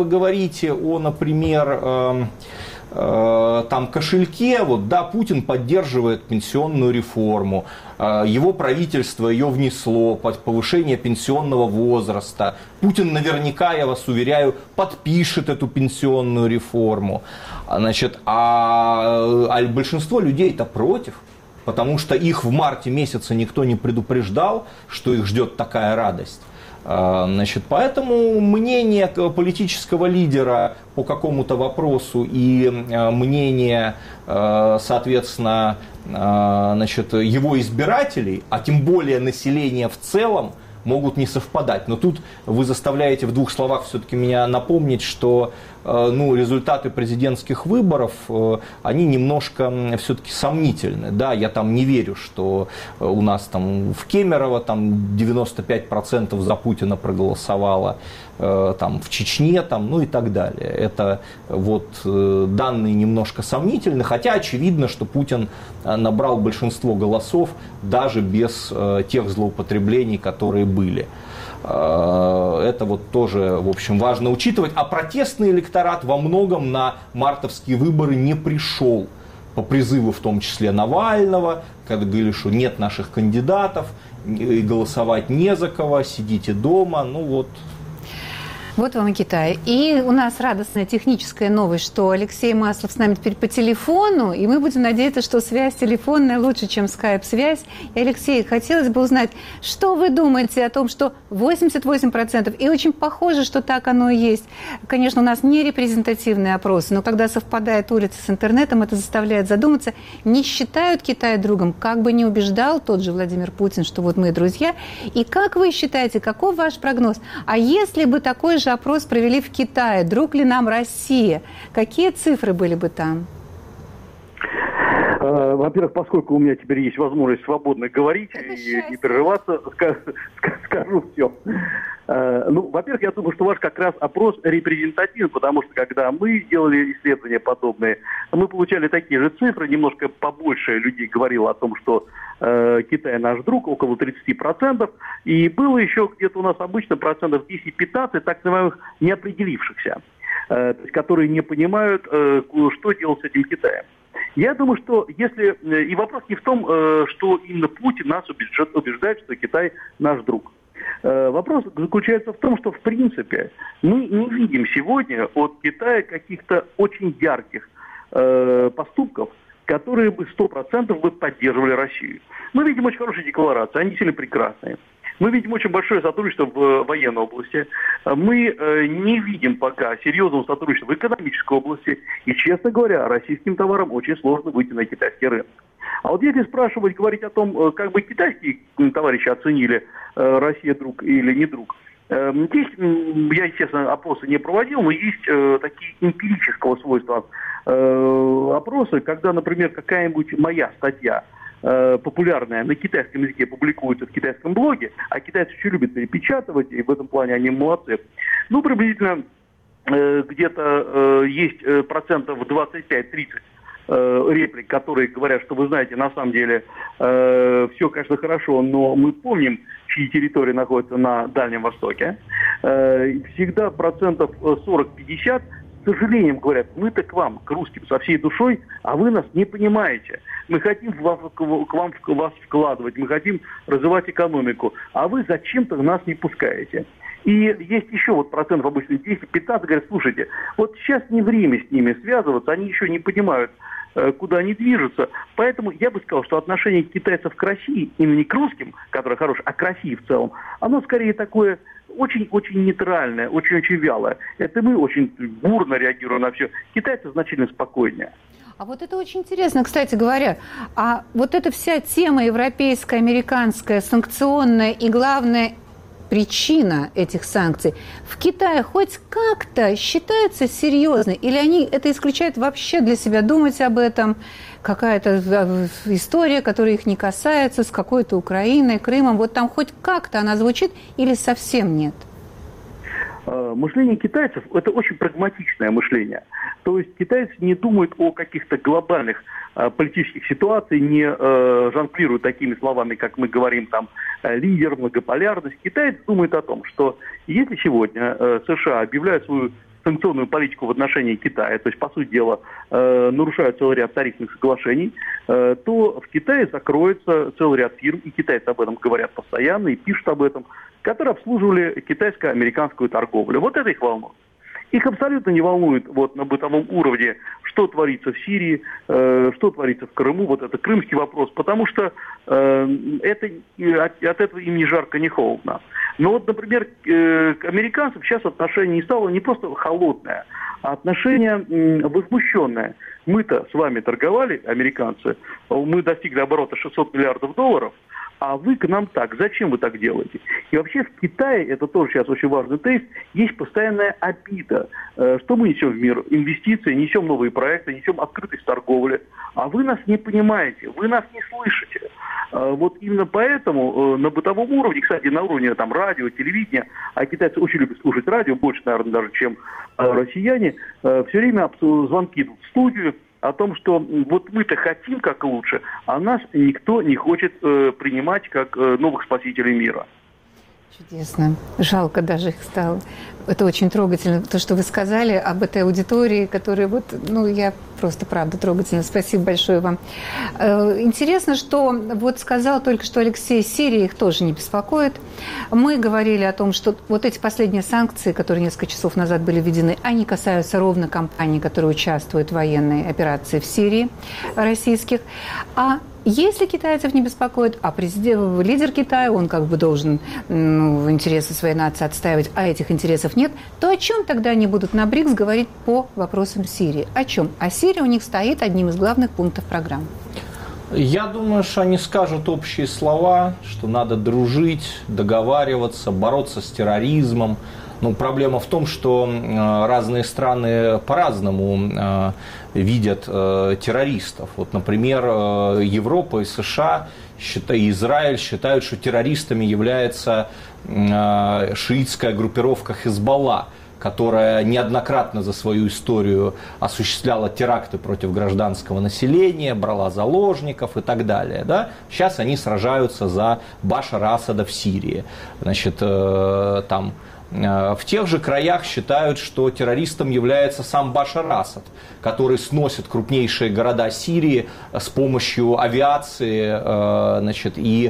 [SPEAKER 2] о, например, там кошельке, вот, да, Путин поддерживает пенсионную реформу, его правительство ее внесло под повышение пенсионного возраста. Путин наверняка, я вас уверяю, подпишет эту пенсионную реформу. Значит, а большинство людей-то против, потому что их в марте месяце никто не предупреждал, что их ждет такая радость. Значит, поэтому мнение политического лидера по какому-то вопросу и мнение, соответственно, значит, его избирателей, а тем более населения в целом, могут не совпадать. Но тут вы заставляете в двух словах все-таки меня напомнить, что результаты президентских выборов, они немножко все-таки сомнительны. Да, я там не верю, что у нас там в Кемерово там 95% за Путина проголосовало, там в Чечне там, и так далее. Это вот данные немножко сомнительны, хотя очевидно, что Путин набрал большинство голосов даже без тех злоупотреблений, которые были. Это вот тоже, в общем, важно учитывать. А протестный электорат во многом на мартовские выборы не пришел. По призыву в том числе Навального, когда говорили, что нет наших кандидатов, и голосовать не за кого, сидите дома,
[SPEAKER 1] Вот вам и Китай. И у нас радостная техническая новость, что Алексей Маслов с нами теперь по телефону, и мы будем надеяться, что связь телефонная лучше, чем скайп-связь. И, Алексей, хотелось бы узнать, что вы думаете о том, что 88%, и очень похоже, что так оно и есть. Конечно, у нас не репрезентативные опросы, но когда совпадает улица с интернетом, это заставляет задуматься, не считают Китай другом, как бы не убеждал тот же Владимир Путин, что вот мы друзья. И как вы считаете, каков ваш прогноз? А если бы такой же опрос провели в Китае, друг ли нам Россия, какие цифры были бы там?
[SPEAKER 15] Во-первых, поскольку у меня теперь есть возможность свободно говорить и не прерываться, скажу все. Во-первых, я думаю, что ваш как раз опрос репрезентативен, потому что когда мы делали исследования подобные, мы получали такие же цифры, немножко побольше людей говорило о том, что Китай наш друг, около 30%, и было еще где-то у нас обычно процентов 10-15 так называемых неопределившихся, то есть, которые не понимают, что делать с этим Китаем. Я думаю, что если... И вопрос не в том, что именно Путин нас убеждает, что Китай наш друг. Вопрос заключается в том, что, в принципе, мы не видим сегодня от Китая каких-то очень ярких поступков, которые бы 100% бы поддерживали Россию. Мы видим очень хорошие декларации, они сильно прекрасные. Мы видим очень большое сотрудничество в военной области. Мы не видим пока серьезного сотрудничества в экономической области. И, честно говоря, российским товарам очень сложно выйти на китайский рынок. А вот если говорить о том, как бы китайские товарищи оценили, Россия друг или не друг, здесь, я, естественно, опросы не проводил, но есть такие эмпирического свойства опросы, когда, например, какая-нибудь моя статья популярная на китайском языке публикуется в китайском блоге, а китайцы очень любят перепечатывать, и в этом плане они молодцы. Приблизительно где-то есть процентов 25-30 реплик, которые говорят, что вы знаете, на самом деле все, конечно, хорошо, но мы помним, чьи территории находятся на Дальнем Востоке. Всегда процентов 40-50 с сожалением говорят, мы-то к вам, к русским, со всей душой, а вы нас не понимаете. Мы хотим к вам вас вкладывать, мы хотим развивать экономику, а вы зачем-то нас не пускаете. И есть еще процентов обычно 10-15 говорят, слушайте, вот сейчас не время с ними связываться, они еще не понимают, куда они движутся. Поэтому я бы сказал, что отношение китайцев к России, именно не к русским, которые хорошие, а к России в целом, оно скорее такое очень-очень нейтральное, очень-очень вялое. Это мы очень бурно реагируем на все. Китайцы значительно спокойнее.
[SPEAKER 1] А вот это очень интересно, кстати говоря. А вот эта вся тема европейская, американская, санкционная и, главное, причина этих санкций в Китае хоть как-то считается серьезной? Или они это исключают вообще для себя, думать об этом? Какая-то история, которая их не касается, с какой-то Украиной, Крымом. Вот там хоть как-то она звучит или совсем нет?
[SPEAKER 15] Мышление китайцев – это очень прагматичное мышление. То есть китайцы не думают о каких-то глобальных политических ситуациях, не жонглируют такими словами, как мы говорим, там, лидер, многополярность. Китайцы думают о том, что если сегодня США объявляют свою санкционную политику в отношении Китая, то есть, по сути дела, нарушают целый ряд тарифных соглашений, то в Китае закроется целый ряд фирм, и китайцы об этом говорят постоянно и пишут об этом, которые обслуживали китайско-американскую торговлю. Вот это их волнует. Их абсолютно не волнует на бытовом уровне, что творится в Сирии, что творится в Крыму, вот это крымский вопрос, потому что от этого им ни жарко, ни холодно. Но например, к американцам сейчас отношение не стало не просто холодное, а отношение возмущенное. Мы-то с вами торговали, американцы, мы достигли оборота $600 миллиардов, а вы к нам так. Зачем вы так делаете? И вообще в Китае, это тоже сейчас очень важный тезис, есть постоянная обида, что мы несем в мир инвестиции, несем новые проекты, несем открытость торговли, а вы нас не понимаете, вы нас не слышите. Вот именно поэтому на бытовом уровне, кстати, на уровне там, радио, телевидения, а китайцы очень любят слушать радио, больше, наверное, даже, чем россияне, все время звонки идут в студию о том, что вот мы-то хотим как лучше, а нас никто не хочет принимать как новых спасителей мира.
[SPEAKER 1] Чудесно. Жалко даже их стало. Это очень трогательно, то, что вы сказали об этой аудитории, которая вот, ну, я просто, правда, трогательно. Спасибо большое вам. Интересно, что вот сказал только что Алексей, Сирия их тоже не беспокоит. Мы говорили о том, что вот эти последние санкции, которые несколько часов назад были введены, они касаются ровно компаний, которые участвуют в военной операции в Сирии, российских. А если китайцев не беспокоит, а лидер Китая, он как бы должен интересы своей нации отстаивать, а этих интересов нет, то о чем тогда они будут на БРИКС говорить по вопросам Сирии? О чем? А Сирия у них стоит одним из главных пунктов программы.
[SPEAKER 2] Я думаю, что они скажут общие слова, что надо дружить, договариваться, бороться с терроризмом. Но проблема в том, что разные страны по-разному видят террористов. Вот, например, Европа и США, и Израиль считают, что террористами является шиитская группировка Хезболла, которая неоднократно за свою историю осуществляла теракты против гражданского населения, брала заложников и так далее. Да? Сейчас они сражаются за Башара Асада в Сирии. Значит, там в тех же краях считают, что террористом является сам Башар Асад, который сносит крупнейшие города Сирии с помощью авиации, значит, и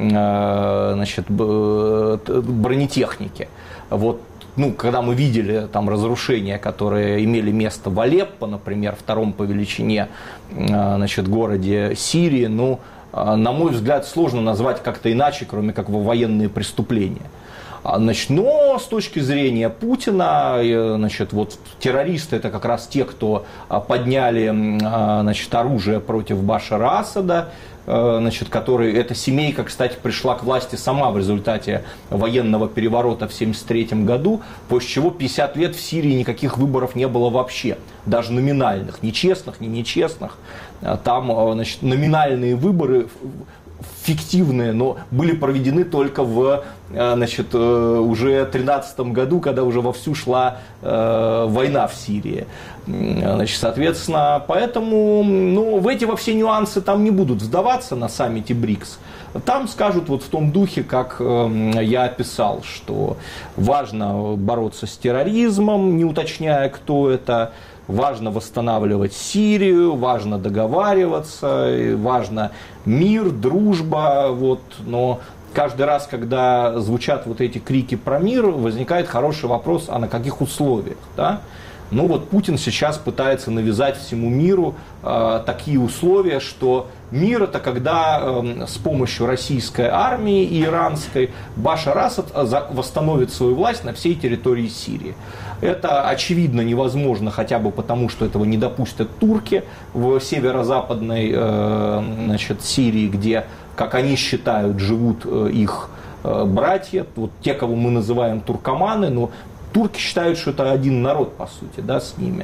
[SPEAKER 2] бронетехники. Вот, ну, когда мы видели там разрушения, которые имели место в Алеппо, например, втором по величине, значит, городе Сирии, ну, на мой взгляд, сложно назвать как-то иначе, кроме как военные преступления. Значит, но с точки зрения Путина, значит, вот террористы это как раз те, кто подняли, значит, оружие против Башара Асада, значит, эта семейка, кстати, пришла к власти сама в результате военного переворота в 1973 году, после чего 50 лет в Сирии никаких выборов не было вообще, даже номинальных, ни честных, ни нечестных. Там, значит, номинальные выборы фиктивные, но были проведены только в, значит, уже 2013 году, когда уже вовсю шла война в Сирии. Значит, соответственно, поэтому, ну, в эти во все нюансы там не будут вдаваться на саммите БРИКС. Там скажут вот в том духе, как я описал, что важно бороться с терроризмом, не уточняя, кто это. Важно восстанавливать Сирию, важно договариваться, важно мир, дружба. Вот. Но каждый раз, когда звучат вот эти крики про мир, возникает хороший вопрос, а на каких условиях? Да? Ну вот Путин сейчас пытается навязать всему миру такие условия, что мир это когда с помощью российской армии и иранской Башар Асад восстановит свою власть на всей территории Сирии. Это очевидно невозможно хотя бы потому, что этого не допустят турки в северо-западной, значит, Сирии, где, как они считают, живут их братья, вот те, кого мы называем туркоманы, но турки считают, что это один народ, по сути, да, с ними.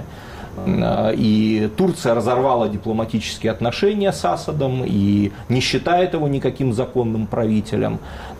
[SPEAKER 2] И Турция разорвала дипломатические отношения с Асадом и не считает его никаким законным правителем.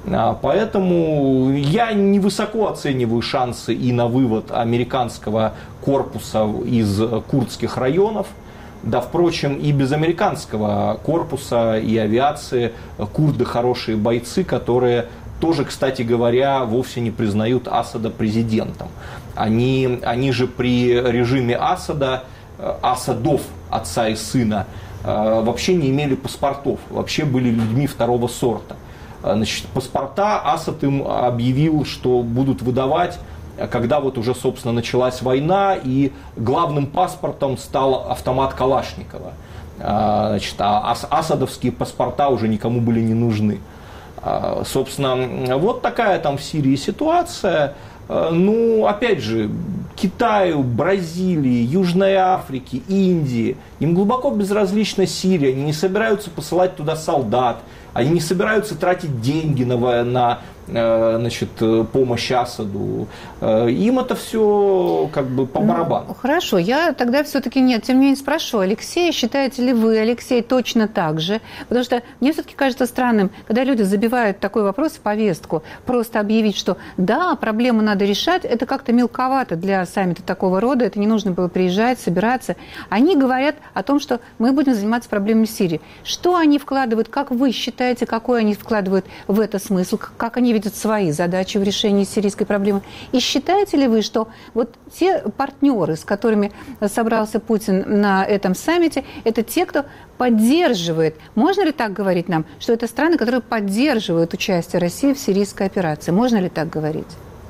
[SPEAKER 2] Поэтому я невысоко оцениваю шансы и на вывод американского корпуса из курдских районов. Да, впрочем, и без американского корпуса и авиации курды хорошие бойцы, которые тоже, кстати говоря, вовсе не признают Асада президентом. Они же при режиме Асада, Асадов, отца и сына, вообще не имели паспортов, вообще были людьми второго сорта. Значит, паспорта Асад им объявил, что будут выдавать, когда вот уже, собственно, началась война, и главным паспортом стал автомат Калашникова. Значит, а асадовские паспорта уже никому были не нужны. Собственно, вот такая там в Сирии ситуация. Ну, опять же, Китаю, Бразилии, Южной Африке, Индии, им глубоко безразлична Сирия, они не собираются посылать туда солдат, Они не собираются тратить деньги на значит, помощь Асаду. Им это все как бы по барабану.
[SPEAKER 1] Ну, хорошо, я тогда все-таки нет, тем не менее спрошу, Алексей, считаете ли вы, Алексей, точно так же? Потому что мне все-таки кажется странным, когда люди забивают такой вопрос в повестку, просто объявить, что да, проблему надо решать, это как-то мелковато для саммита такого рода, это не нужно было приезжать, собираться. Они говорят о том, что мы будем заниматься проблемами Сирии. Что они вкладывают, как вы считаете, какой они вкладывают в это смысл, как они видят свои задачи в решении сирийской проблемы? И считаете ли вы, что вот те партнеры, с которыми собрался Путин на этом саммите, это те, кто поддерживает, можно ли так говорить нам, что это страны, которые поддерживают участие России в сирийской операции? Можно ли так говорить?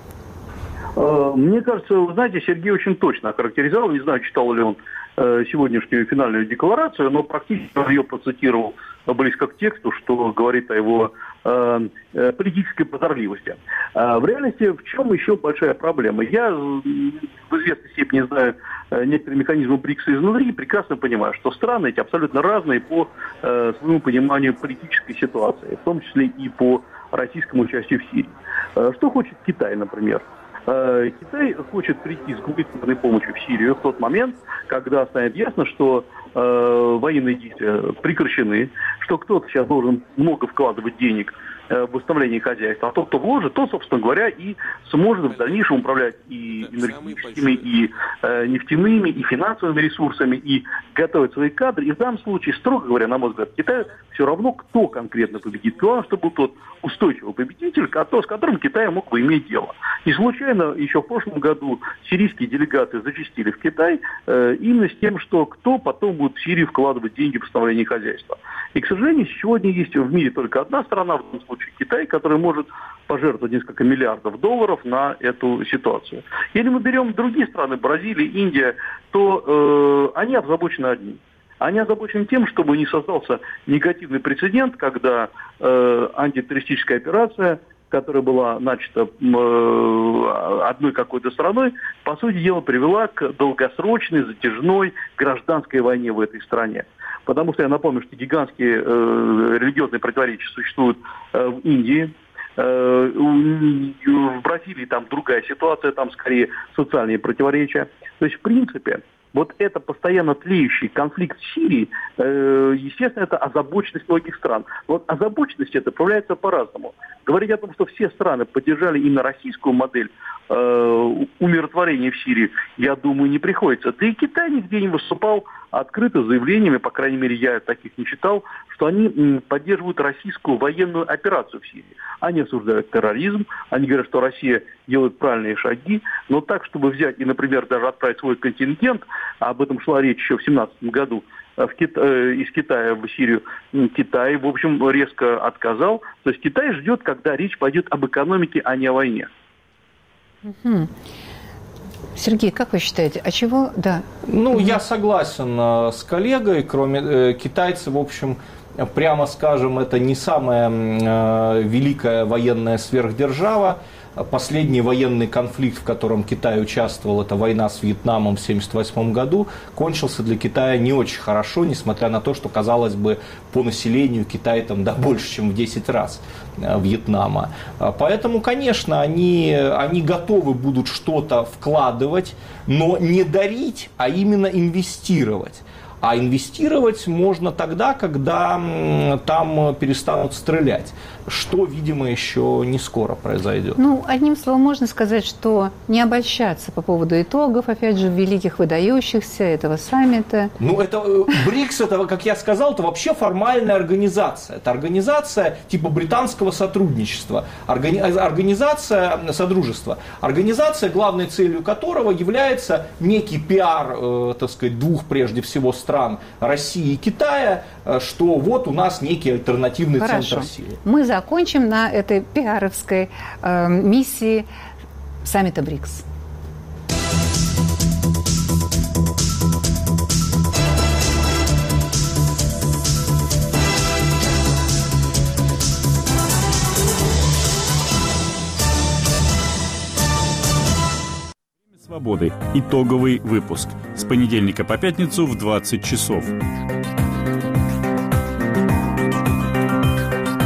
[SPEAKER 15] Мне кажется, вы знаете, Сергей очень точно охарактеризовал, не знаю, читал ли он сегодняшнюю финальную декларацию, но практически он ее процитировал близко к тексту, что говорит о его политической прозорливости. В реальности в чем еще большая проблема? Я в известной степени знаю некоторые механизмы БРИКСа изнутри и прекрасно понимаю, что страны эти абсолютно разные по своему пониманию политической ситуации, в том числе и по российскому участию в Сирии. Что хочет Китай, например? Китай хочет прийти с гуманитарной помощью в Сирию в тот момент, когда станет ясно, что военные действия прекращены, что кто-то сейчас должен много вкладывать денег в восстановление хозяйства, а тот, кто вложит, тот, собственно говоря, и сможет в дальнейшем управлять и энергетическими, и нефтяными, и финансовыми ресурсами, и готовить свои кадры. И в данном случае, строго говоря, на мой взгляд, Китаю все равно, кто конкретно победит. Главное, чтобы был тот устойчивый победитель, с которым Китай мог бы иметь дело. Не случайно еще в прошлом году сирийские делегаты зачастили в Китай именно с тем, что кто потом будет в Сирию вкладывать деньги в восстановление хозяйства. И, к сожалению, сегодня есть в мире только одна страна, в этом случае Китай, которая может пожертвовать несколько миллиардов долларов на эту ситуацию. Если мы берем другие страны, Бразилия, Индия, то они озабочены одним. Они озабочены тем, чтобы не создался негативный прецедент, когда антитеррористическая операция, которая была начата одной какой-то страной, по сути дела привела к долгосрочной, затяжной гражданской войне в этой стране. Потому что я напомню, что гигантские религиозные противоречия существуют в Индии, в Бразилии там другая ситуация, там скорее социальные противоречия. То есть, в принципе, вот это постоянно тлеющий конфликт в Сирии, естественно, это озабоченность многих стран. Вот озабоченность это проявляется по-разному. Говорить о том, что все страны поддержали именно российскую модель умиротворения в Сирии, я думаю, не приходится. Да и Китай нигде не выступал открыто с заявлениями, по крайней мере, я таких не читал, что они поддерживают российскую военную операцию в Сирии. Они осуждают терроризм, они говорят, что Россия делает правильные шаги, но так, чтобы взять и, например, даже отправить свой контингент, а об этом шла речь еще в 2017 году, из Китая в Сирию, Китай, в общем, резко отказал. То есть Китай ждет, когда речь пойдет об экономике, а не о войне.
[SPEAKER 1] Сергей, как вы считаете, а чего, да?
[SPEAKER 2] Ну, я согласен с коллегой, кроме китайцев, в общем, прямо скажем, это не самая великая военная сверхдержава. Последний военный конфликт, в котором Китай участвовал, это война с Вьетнамом в 1978 году, кончился для Китая не очень хорошо, несмотря на то, что, казалось бы, по населению Китай там больше, чем в 10 раз Вьетнама. Поэтому, конечно, они готовы будут что-то вкладывать, но не дарить, а именно инвестировать. А инвестировать можно тогда, когда там перестанут стрелять, что, видимо, еще не скоро произойдет.
[SPEAKER 1] Ну, одним словом, можно сказать, что не обольщаться по поводу итогов, опять же, великих выдающихся этого саммита.
[SPEAKER 2] Ну, это БРИКС, это, как я сказал, это вообще формальная организация. Это организация типа британского сотрудничества, организация содружества. Организация, главной целью которого является некий пиар, так сказать, двух, прежде всего, стран России и Китая, что вот у нас некий альтернативный центр силы.
[SPEAKER 1] Мы закончим на этой пиаровской миссии саммита БРИКС.
[SPEAKER 16] Свободы. Итоговый выпуск. С понедельника по пятницу в 20 часов.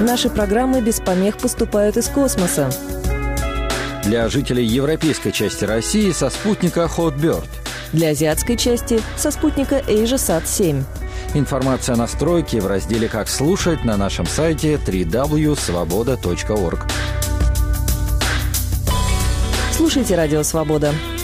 [SPEAKER 17] Наши программы без помех поступают из космоса.
[SPEAKER 4] Для жителей европейской части России со спутника Hotbird.
[SPEAKER 17] Для азиатской части со спутника AsiaSat-7.
[SPEAKER 4] Информация о настройке в разделе «Как слушать» на нашем сайте www.svoboda.org.
[SPEAKER 17] Слушайте «Радио Свобода».